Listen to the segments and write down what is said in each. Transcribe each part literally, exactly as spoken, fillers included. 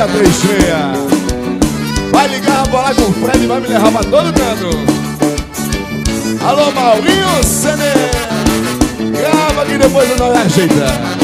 seis seis. Vai ligar, vou lá com o Fred e vai me levar pra todo canto. Alô, Maurinho C D. Grava que depois eu não ajeita.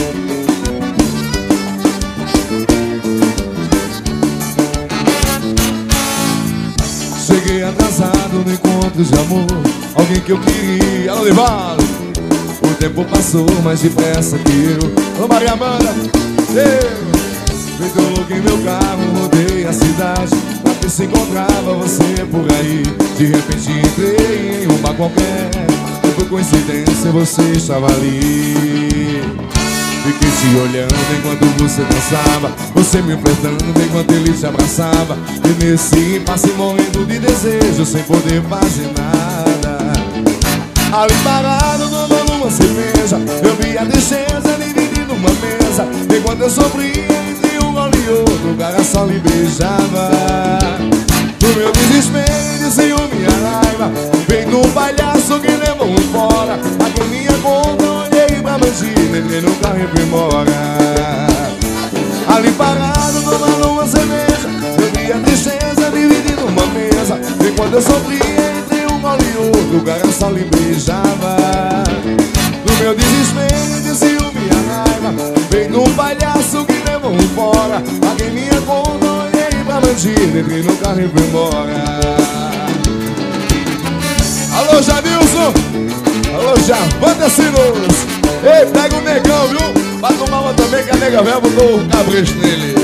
Cheguei atrasado no encontro de amor, alguém que eu queria. Alô, Livaldo. O tempo passou mais depressa que eu. Alô, Maria Amanda. Eu feito louco em meu carro, rodei a cidade pra ver se encontrava você por aí. De repente entrei em um bar qualquer e por coincidência você estava ali. Fiquei te olhando enquanto você dançava, você me flertando enquanto ele te abraçava. E nesse impasse morrendo de desejo, sem poder fazer nada. Ali parado tomando uma cerveja, eu vi a tristeza dividida numa mesa. Enquanto eu sofria entre um gole e outro, o garçom lhe beijava. No meu desespero de ciúme e a raiva, vem um palhaço que levou embora. Aqui minha conta, olhei pra bandida, entrei no carro e fui embora. Ali parado tomando uma cerveja, eu vi a tristeza dividida numa mesa. Enquanto eu sofria entre um gole e outro, o garçom lhe beijava. No meu desespero de ciúme e a raiva, veio um palhaço que levou embora. Paguei minha conta, olhei pra bandida, entrei no carro e fui embora. Alô, Janilson. Alô, Javanda Sinos. Ei, pega o negão, viu? Pra tomar uma também, que a nega velha botou o cabresto nele.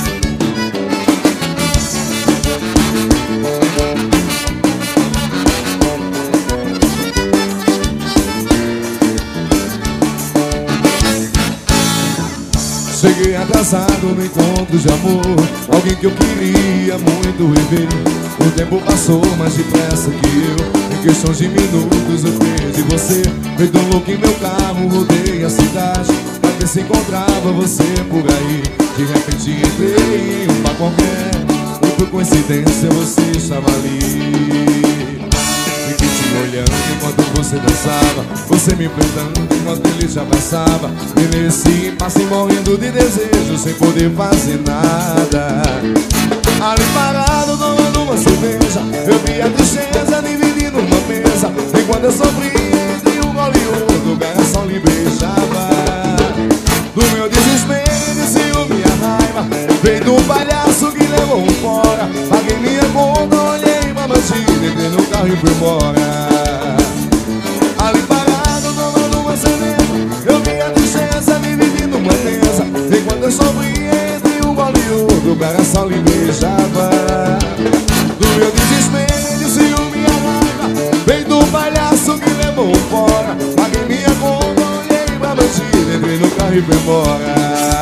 Cheguei atrasado no encontro de amor, alguém que eu queria muito rever. O tempo passou mais depressa que eu, em questão de minutos eu perdi você. Feito um louco em meu carro, rodei a cidade pra ver se encontrava você por aí. De repente entrei em um bar qualquer e por coincidência você estava ali. Fiquei te olhando enquanto você dançava, você me enfrentando enquanto ele te abraçava. E nesse impasse morrendo de desejo, sem poder fazer nada. Ali parado tomando uma cerveja, eu vi a tristeza dividindo uma mesa. Enquanto eu sofria entre um gole e outro, o garçom lhe beijava. No meu desespero de ciúme e a raiva, veio um palhaço que levou embora. Paguei minha conta, olhei pra bandida, entrei no carro e fui embora. Ali parado tomando uma cerveja, eu vi a tristeza dividindo uma mesa. Enquanto eu sofria entre um gole e outro, o garçom lhe beijava. No meu desespero de ciúme e a raiva, veio um palhaço que levou embora. Paguei minha conta, olhei pra bandida, entrei no carro e fui embora.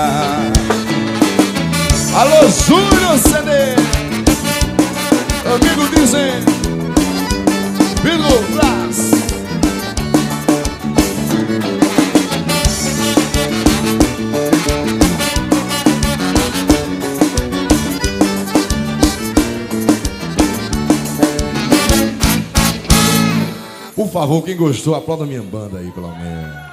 Alô, Júnior C D. Amigo dizem Vigo Blas. Por favor, quem gostou, aplauda a minha banda aí, pelo menos.